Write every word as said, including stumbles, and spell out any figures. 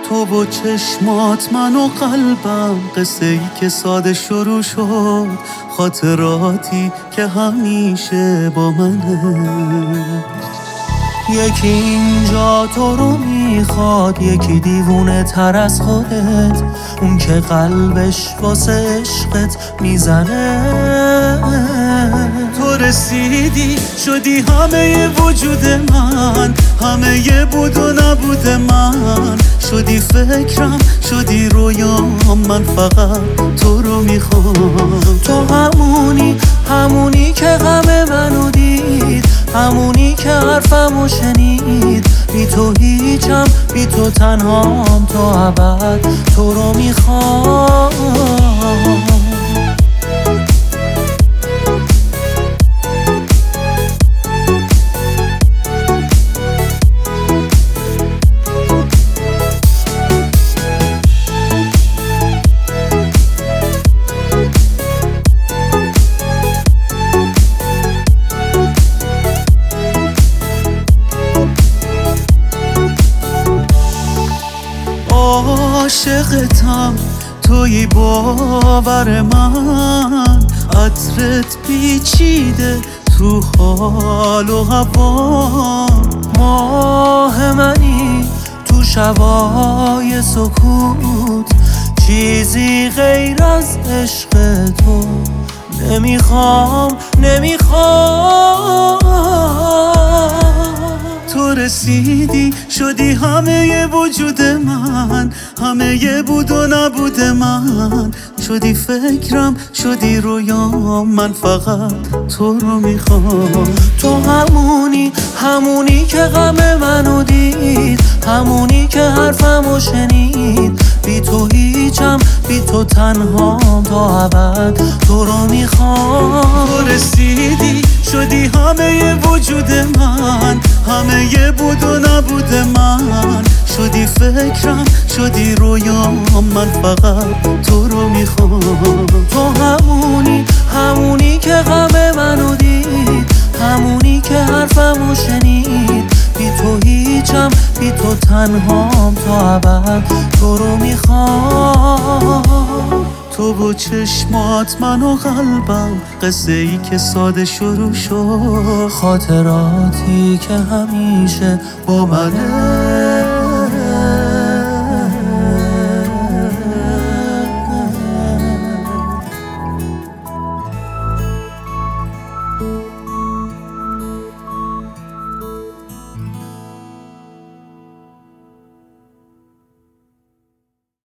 تو و چشمات من و قلبم، قصه ای که ساده شروع شد، خاطراتی که همیشه با منه. یکی اینجا تو رو میخواد، یکی دیوونه تر از خودت، اون که قلبش واسه عشقت میزنه. تو رسیدی شدی همه وجود من، همه یه بود و نبود من، شدی فکرم شدی رویام، من فقط تو رو میخوام. تو همونی همونی که غم منو دید، همونی که حرفمو شنید، بی تو هیچم بی تو تنهام، تو ابد تو رو میخوام. عاشقتم توی باور من، عطرت پیچیده تو حال و هوا، ماه منی تو شبای سکوت، چیزی غیر از عشق تو نمیخوام نمیخوام. تو رسیدی شدی همه ی وجود من، همه ی بود و نبود من، شدی فکرم شدی رویام، من فقط تو رو میخوام. تو همونی همونی که غم منو دید، همونی که حرفمو شنید، بی تو هیچم بی تو تنهام، تا ابد تو رو میخوام. تو رسیدی شدی همه ی وجود من، همه ی بود و نبود من، شدی فکرم شدی رویام، من فقط تو رو میخوام. تو همونی همونی که غم منو دید، همونی که حرفمو شنید، بی تو هیچم بی تو تنهام، تا ابد تو رو میخوام. تو و چشمات من و قلبم، قصه ای که ساده شروع شد، خاطراتی که همیشه با منه.